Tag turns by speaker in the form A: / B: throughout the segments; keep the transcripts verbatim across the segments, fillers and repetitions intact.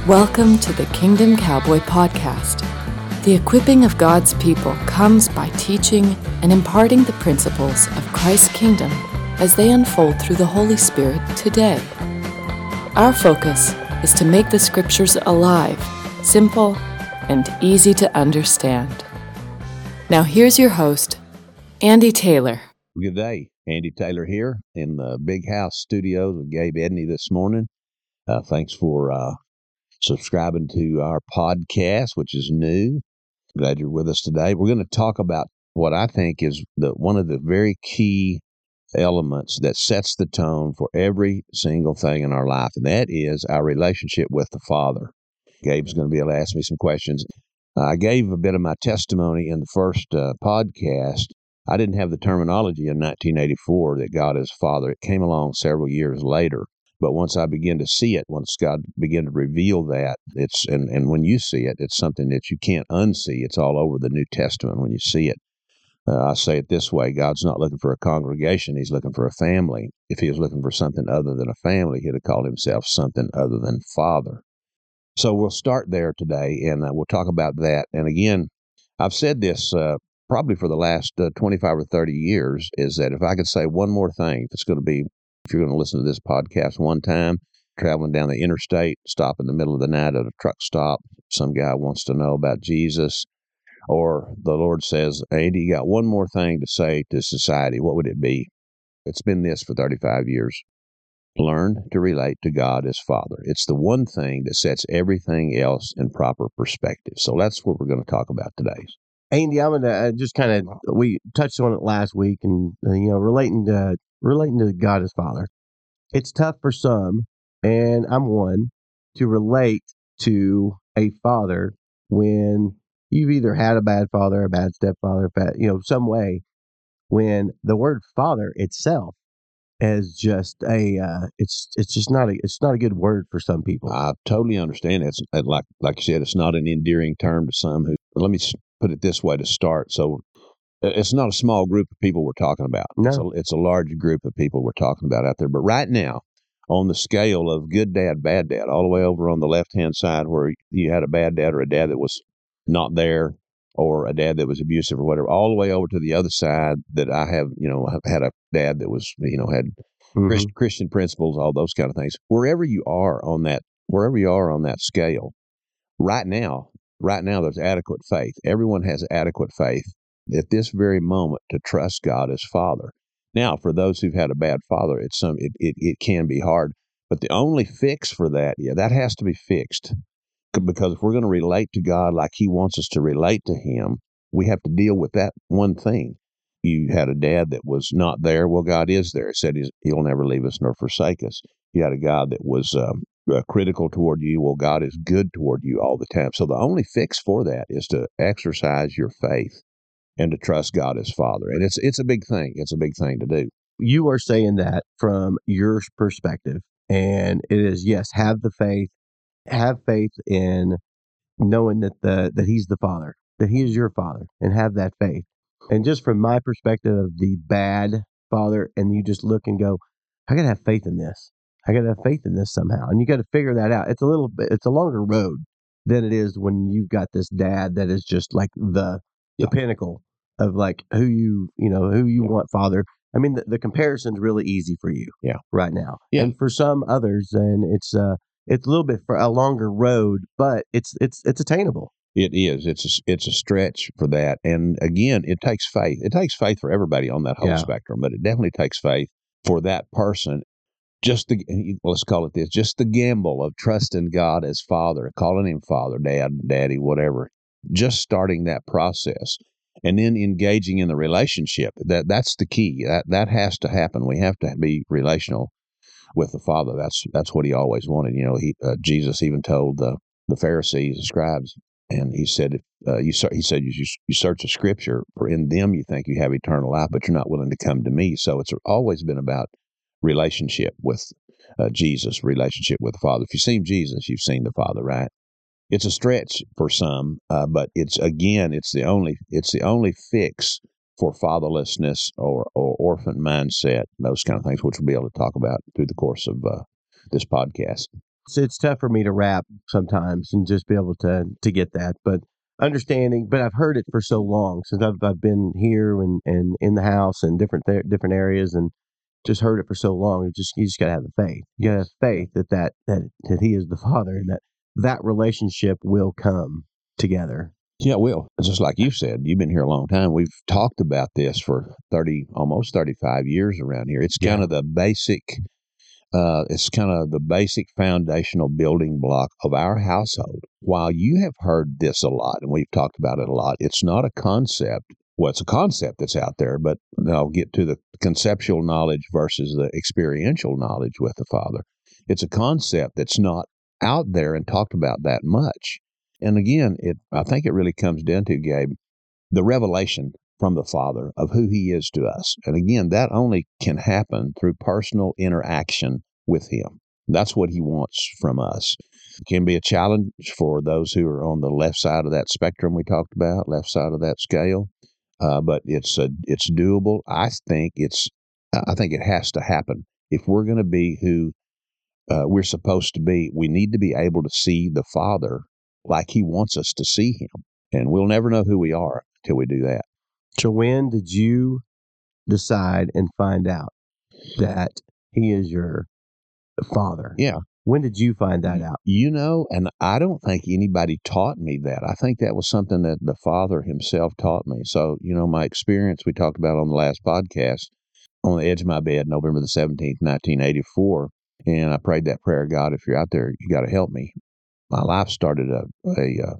A: Welcome to the Kingdom Cowboy Podcast. The equipping of God's people comes by teaching and imparting the principles of Christ's kingdom as they unfold through the Holy Spirit today. Our focus is to make the Scriptures alive, simple, and easy to understand. Now here's your host, Andy Taylor.
B: Good day. Andy Taylor here in the Big House Studios with Gabe Edney this morning. Uh, thanks for uh, subscribing to our podcast, which is new. Glad you're with us today. We're going to talk about what I think is the one of the very key elements that sets the tone for every single thing in our life, and that is our relationship with the Father. Gabe's going to be able to ask me some questions. Uh, I gave a bit of my testimony in the first uh, podcast. I didn't have the terminology in nineteen eighty-four that God is Father. It came along several years later. But once I begin to see it, once God began to reveal that, it's and, and when you see it, it's something that you can't unsee. It's all over the New Testament when you see it. Uh, I say it this way: God's not looking for a congregation; He's looking for a family. If He was looking for something other than a family, He'd have called Himself something other than Father. So we'll start there today, and uh, we'll talk about that. And again, I've said this uh, probably for the last uh, twenty-five or thirty years, is that if I could say one more thing, if it's going to be If you're going to listen to this podcast one time, traveling down the interstate, stop in the middle of the night at a truck stop, some guy wants to know about Jesus, or the Lord says, Andy, you got one more thing to say to society, what would it be? It's been this for thirty-five years. Learn to relate to God as Father. It's the one thing that sets everything else in proper perspective. So that's what we're going to talk about today.
C: Andy, I'm going to uh, just kind of, we touched on it last week and, uh, you know, relating to relating to God as Father. It's tough for some, and I'm one, to relate to a father when you've either had a bad father, a bad stepfather, bad, you know, some way, when the word father itself is just a, uh, it's it's just not a, it's not a good word for some people.
B: I totally understand. It's uh, like like you said, it's not an endearing term to some who. Let me put it this way to start. So it's not a small group of people we're talking about.
C: No.
B: It's a, it's a large group of people we're talking about out there. But right now, on the scale of good dad, bad dad, all the way over on the left-hand side where you had a bad dad or a dad that was not there or a dad that was abusive or whatever, all the way over to the other side that I have, you know, have had a dad that was, you know, had mm-hmm. Christ, Christian principles, all those kind of things. Wherever you are on that, wherever you are on that scale, right now, right now there's adequate faith. Everyone has adequate faith at this very moment to trust God as Father. Now, for those who've had a bad father, it's some it, it, it can be hard. But the only fix for that, yeah, that has to be fixed. Because if we're going to relate to God like He wants us to relate to Him, we have to deal with that one thing. You had a dad that was not there. Well, God is there. He said he's, He'll never leave us nor forsake us. You had a God that was um, uh, critical toward you. Well, God is good toward you all the time. So the only fix for that is to exercise your faith and to trust God as Father. And it's it's a big thing. It's a big thing to do.
C: You are saying that from your perspective, and it is, yes, have the faith, have faith in knowing that the that He's the Father, that He is your Father, and have that faith. And just from my perspective of the bad father, and you just look and go, I got to have faith in this. I got to have faith in this somehow. And you got to figure that out. It's a little bit, it's a longer road than it is when you've got this dad that is just like the the yeah. pinnacle of like who you, you know, who you yeah. want father. I mean, the, the comparison's really easy for you
B: yeah.
C: right now.
B: Yeah.
C: And for some others, and it's uh it's a little bit for a longer road, but it's it's it's attainable.
B: It is. It's a, it's a stretch for that. And again, it takes faith. It takes faith for everybody on that whole yeah. spectrum, but it definitely takes faith for that person. Just the, let's call it this, just the gamble of trusting God as Father, calling Him Father, Dad, Daddy, whatever, just starting that process and then engaging in the relationship. That That's the key. That that has to happen. We have to be relational with the Father. That's that's what He always wanted. You know, he uh, Jesus even told the, the Pharisees, the scribes, and He said, uh, you, he said, you, you search the Scripture, for in them you think you have eternal life, but you're not willing to come to me. So it's always been about relationship with uh, Jesus, relationship with the Father. If you've seen Jesus, you've seen the Father, right? It's a stretch for some, uh, but it's again, it's the only, it's the only fix for fatherlessness or, or orphan mindset, those kind of things, which we'll be able to talk about through the course of uh, this podcast.
C: So it's tough for me to wrap sometimes and just be able to to get that, but understanding. But I've heard it for so long since I've I've been here and, and in the house and different th- different areas and just heard it for so long. It just you just gotta have the faith. You gotta have faith that that that, that He is the Father and that that relationship will come together.
B: Yeah, well, just like you said, you've been here a long time. We've talked about this for thirty, almost thirty-five years around here. It's kind
C: Yeah.
B: of the basic, uh, it's kind of the basic foundational building block of our household. While you have heard this a lot, and we've talked about it a lot, it's not a concept. Well, it's a concept that's out there, but then I'll get to the conceptual knowledge versus the experiential knowledge with the Father. It's a concept that's not out there and talked about that much. And again, it I think it really comes down to, Gabe, the revelation from the Father of who He is to us. And again, that only can happen through personal interaction with Him. That's what He wants from us. It can be a challenge for those who are on the left side of that spectrum we talked about, left side of that scale. Uh, but it's a, it's doable. I think it's I think it has to happen if we're going to be who uh, we're supposed to be. We need to be able to see the Father like He wants us to see Him, and we'll never know who we are until we do that.
C: So when did you decide and find out that He is your Father?
B: Yeah.
C: When did you find that out?
B: You know, and I don't think anybody taught me that. I think that was something that the Father Himself taught me. So, you know, my experience we talked about on the last podcast, on the edge of my bed, November the seventeenth, nineteen eighty-four, and I prayed that prayer, God, if you're out there, you got to help me. My life started a, a uh,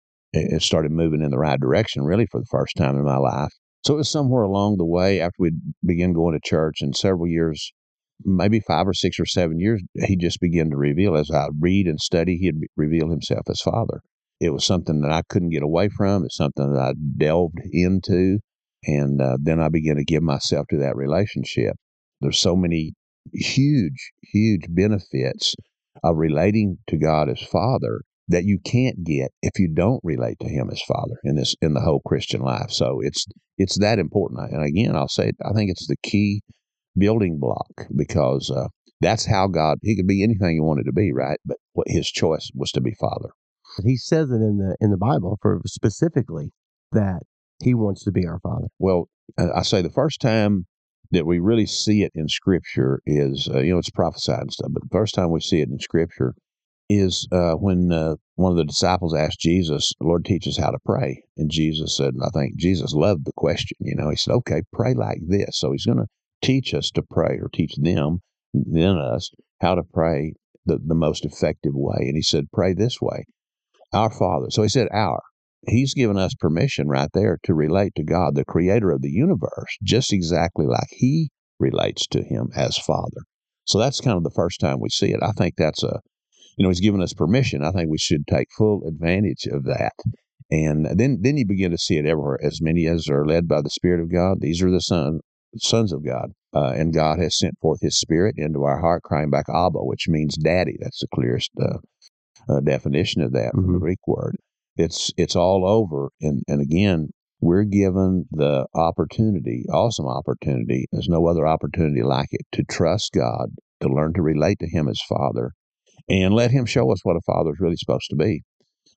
B: it started moving in the right direction, really, for the first time in my life. So it was somewhere along the way after we began going to church, and several years, maybe five or six or seven years, He just began to reveal. As I read and study, He'd reveal Himself as Father. It was something that I couldn't get away from. It's something that I delved into, and uh, then I began to give myself to that relationship. There's so many huge, huge benefits of relating to God as Father that you can't get if you don't relate to Him as Father in this in the whole Christian life. So it's it's that important. And again, I'll say it, I think it's the key building block because uh, that's how God. He could be anything He wanted to be, right? But what His choice was to be Father.
C: He says it in the in the Bible for specifically that He wants to be our Father.
B: Well, I say the first time that we really see it in Scripture is, uh, you know, it's prophesied and stuff, but the first time we see it in Scripture is uh, when uh, one of the disciples asked Jesus, Lord, teach us how to pray. And Jesus said, and I think Jesus loved the question, you know, He said, okay, pray like this. So He's going to teach us to pray, or teach them, then us, how to pray the, the most effective way. And He said, pray this way, our Father. So He said, our. He's given us permission right there to relate to God, the creator of the universe, just exactly like He relates to Him as Father. So that's kind of the first time we see it. I think that's a, you know, He's given us permission. I think we should take full advantage of that. And then, then you begin to see it everywhere. As many as are led by the Spirit of God, these are the son, sons of God. Uh, and God has sent forth His Spirit into our heart, crying back, Abba, which means daddy. That's the clearest uh, uh, definition of that from
C: Mhm.
B: the Greek word. It's it's all over. And, and again, we're given the opportunity, awesome opportunity. There's no other opportunity like it, to trust God, to learn to relate to Him as Father, and let Him show us what a father is really supposed to be.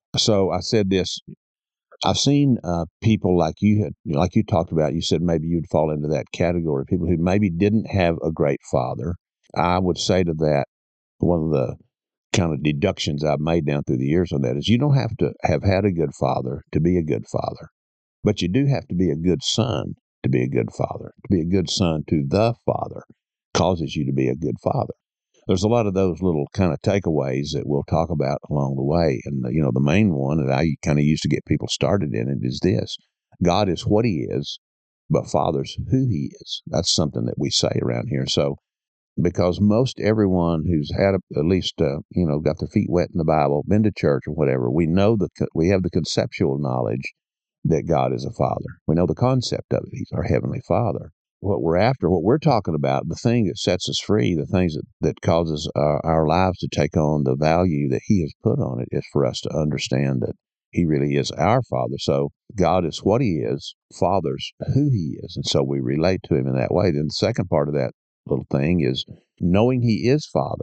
B: So I said this. I've seen uh, people like you had, like you talked about. You said maybe you'd fall into that category. People who maybe didn't have a great father. I would say to that, one of the kind of deductions I've made down through the years on that is you don't have to have had a good father to be a good father, but you do have to be a good son to be a good father. To be a good son to the Father causes you to be a good father. There's a lot of those little kind of takeaways that we'll talk about along the way. And, you know, the main one that I kind of used to get people started in it is this: God is what He is, but Father's who He is. That's something that we say around here. So, because most everyone who's had a, at least, uh, you know, got their feet wet in the Bible, been to church or whatever, we know that we have the conceptual knowledge that God is a Father. We know the concept of it. He's our Heavenly Father. What we're after, what we're talking about, the thing that sets us free, the things that, that causes our, our lives to take on the value that He has put on it, is for us to understand that He really is our Father. So God is what He is, Father's who He is. And so we relate to Him in that way. Then the second part of that little thing is knowing He is Father.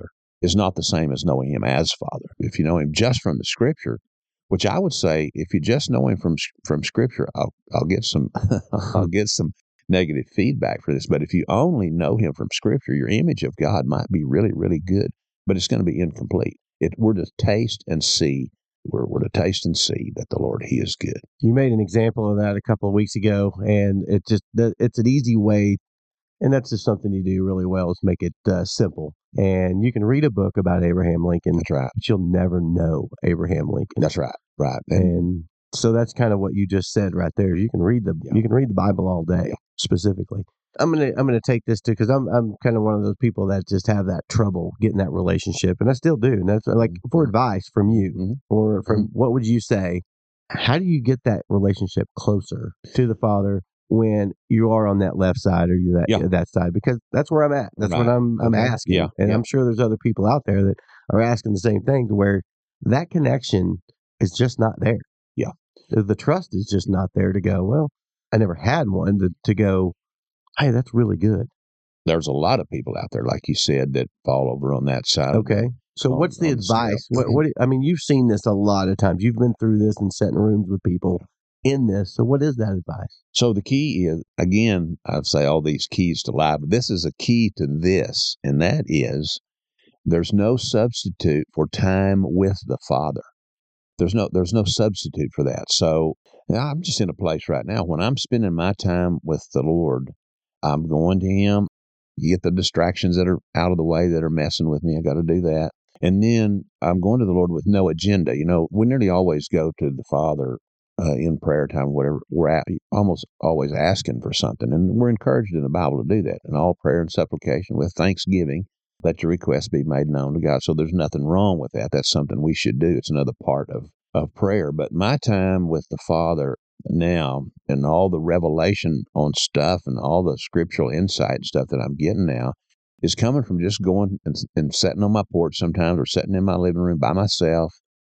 B: is not the same as knowing him as Father. If you know him just from the Scripture, which I would say, if you just know him from from Scripture, I'll I'll get some I'll get some negative feedback for this. But if you only know him from Scripture, your image of God might be really, really good, but it's going to be incomplete. It, we're to taste and see. We're, we're to taste and see that the Lord, he is good.
C: You made an example of that a couple of weeks ago, and it just it's an easy way. And that's just something you do really well, is make it uh, simple. And you can read a book about Abraham Lincoln,
B: That's right.
C: but you'll never know Abraham Lincoln.
B: That's right. Right.
C: And, and so that's kind of what you just said right there. You can read the yeah. you can read the Bible all day, yeah. specifically. I'm gonna I'm gonna take this too, because I'm I'm kind of one of those people that just have that trouble getting that relationship, and I still do. And that's like for advice from you, mm-hmm. or from mm-hmm. what would you say? How do you get that relationship closer to the Father when you are on that left side or you that yeah. that side? Because that's where I'm at. That's right. what I'm I'm okay. asking.
B: Yeah.
C: And
B: yeah.
C: I'm sure there's other people out there that are asking the same thing, to where that connection is just not there.
B: Yeah.
C: The, the trust is just not there to go, well, I never had one to, to go, hey, that's really good.
B: There's a lot of people out there, like you said, that fall over on that side.
C: Okay. So on, what's the advice? The what, what I mean, you've seen this a lot of times. You've been through this and sat in rooms with people in this. So what is that advice?
B: So the key is, again, I'd say all these keys to life, but this is a key to this, and that is there's no substitute for time with the Father. There's no there's no substitute for that. So I'm just in a place right now when I'm spending my time with the Lord, I'm going to him. You get the distractions that are out of the way that are messing with me. I got to do that. And then I'm going to the Lord with no agenda. You know, we nearly always go to the Father uh, in prayer time, whatever. We're at, almost always asking for something. And we're encouraged in the Bible to do that. In all prayer and supplication with thanksgiving, let your requests be made known to God. So there's nothing wrong with that. That's something we should do. It's another part of, of prayer. But my time with the Father now, and all the revelation on stuff and all the scriptural insight and stuff that I'm getting now, is coming from just going and, and sitting on my porch sometimes, or sitting in my living room by myself,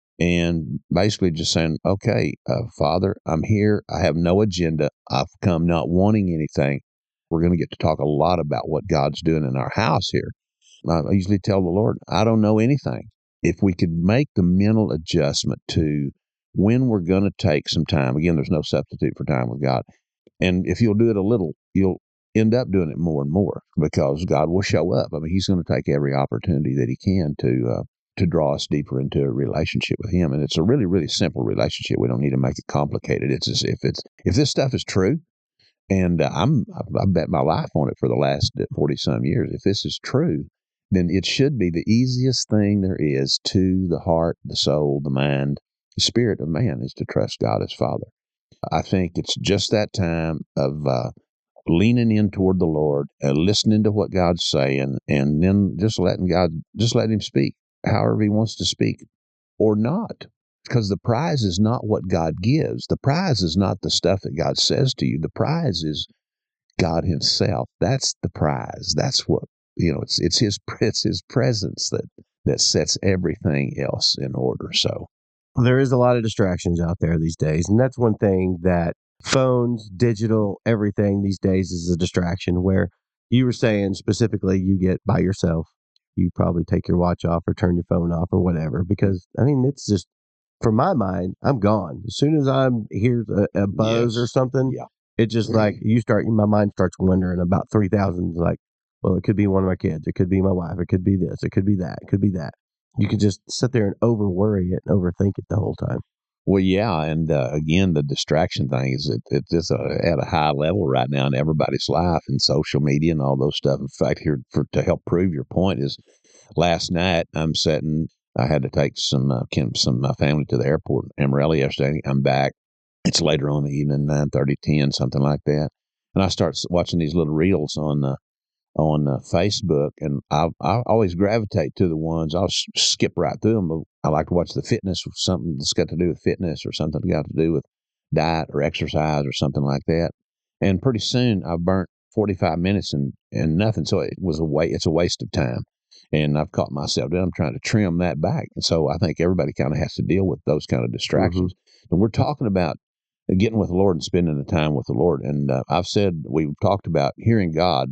B: and basically just saying, okay, uh, Father, I'm here. I have no agenda. I've come not wanting anything. We're going to get to talk a lot about what God's doing in our house here. I usually tell the Lord, I don't know anything. If we could make the mental adjustment to when we're going to take some time, again, there's no substitute for time with God. And if you'll do it a little, you'll end up doing it more and more, because God will show up. I mean, he's going to take every opportunity that he can to uh, to draw us deeper into a relationship with him. And it's a really, really simple relationship. We don't need to make it complicated. It's as if it's, if this stuff is true, and uh, I'm, I bet my life on it for the last forty some years. If this is true, then it should be the easiest thing there is to the heart, the soul, the mind, the spirit of man, is to trust God as Father. I think it's just that time of uh, leaning in toward the Lord and listening to what God's saying, and then just letting God, just let him speak however he wants to speak, or not. Because the prize is not what God gives. The prize is not the stuff that God says to you. The prize is God himself. That's the prize. That's what, you know, it's it's his it's his presence that that sets everything else in order. So
C: there is a lot of distractions out there these days, and that's one thing that phones, digital, everything these days is a distraction. Where you were saying specifically, you get by yourself, you probably take your watch off or turn your phone off or whatever, because I mean, it's just, for my mind, I'm gone as soon as I'm hear a, a buzz yes. or something.
B: Yeah.
C: It's just like you start, my mind starts wondering about three thousand. Like, well, it could be one of my kids, it could be my wife, it could be this, it could be that, it could be that. You can just sit there and over worry it and overthink it the whole time.
B: Well, yeah, and uh, again, the distraction thing is it, it's just uh, at a high level right now in everybody's life, and social media and all those stuff. In fact, here for to help prove your point is, last night I'm sitting. I had to take some uh, some of my family to the airport in Amarillo yesterday. I'm back. It's later on in the evening, nine thirty, ten, something like that, and I start watching these little reels on uh, on uh, Facebook, and I I always gravitate to the ones. I'll s- skip right through them. But I like to watch the fitness, something that's got to do with fitness, or something got to do with diet or exercise or something like that. And pretty soon I burnt forty-five minutes and, and nothing. So it was a wa- It's a waste of time. And I've caught myself doing, I'm trying to trim that back. And so I think everybody kind of has to deal with those kind of distractions. Mm-hmm. And we're talking about getting with the Lord and spending the time with the Lord. And uh, I've said, we've talked about hearing God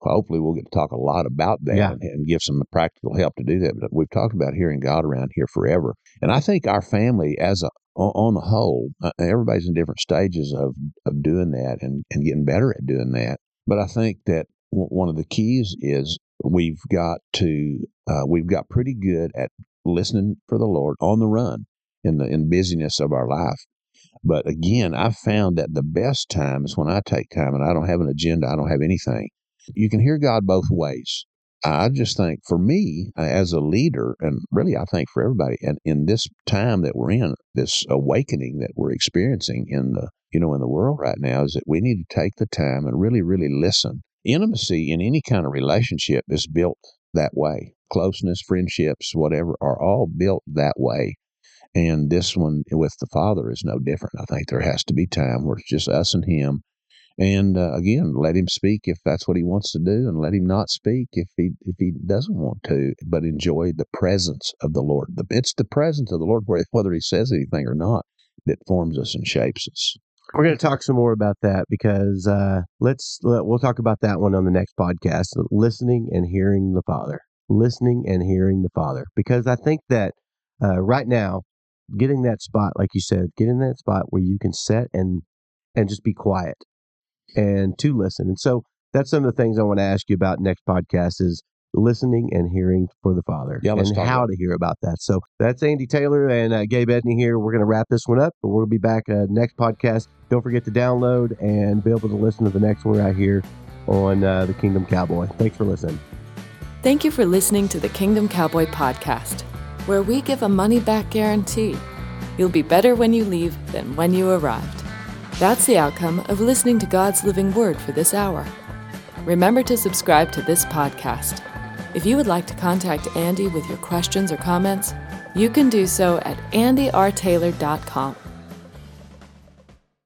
B: hopefully we'll get to talk a lot about that
C: Yeah.
B: and, and give some practical help to do that. But we've talked about hearing God around here forever. And I think our family as a, on, on the whole, uh, everybody's in different stages of, of doing that and, and getting better at doing that. But I think that w- one of the keys is we've got to, uh, we've got pretty good at listening for the Lord on the run in the in busyness of our life. But again, I've found that the best time is when I take time and I don't have an agenda, I don't have anything. You can hear God both ways. I just think for me uh, as a leader, and really I think for everybody, and in this time that we're in, this awakening that we're experiencing in the you know in the world right now, is that we need to take the time and really, really listen. Intimacy in any kind of relationship is built that way. Closeness, friendships, whatever, are all built that way. And this one with the Father is no different. I think there has to be time where it's just us and Him. And uh, again, let Him speak if that's what He wants to do, and let Him not speak if He if He doesn't want to. But enjoy the presence of the Lord. The, it's the presence of the Lord, whether He says anything or not, that forms us and shapes us.
C: We're going to talk some more about that because uh, let's let, we'll talk about that one on the next podcast. Listening and hearing the Father. Listening and hearing the Father, because I think that uh, right now, getting that spot, like you said, getting that spot where you can sit and and just be quiet and to listen. And so that's some of the things I want to ask you about next podcast is listening and hearing for the Father,
B: Yeah, let's
C: and
B: talk
C: how
B: about
C: to hear about that. So that's Andy Taylor and uh, Gabe Edney here. We're going to wrap this one up, but we'll be back uh, next podcast. Don't forget to download and be able to listen to the next one right here on uh, the Kingdom Cowboy. Thanks for listening.
A: Thank you for listening to the Kingdom Cowboy podcast, where we give a money-back guarantee. You'll be better when you leave than when you arrived. That's the outcome of listening to God's living word for this hour. Remember to subscribe to this podcast. If you would like to contact Andy with your questions or comments, you can do so at andy r taylor dot com.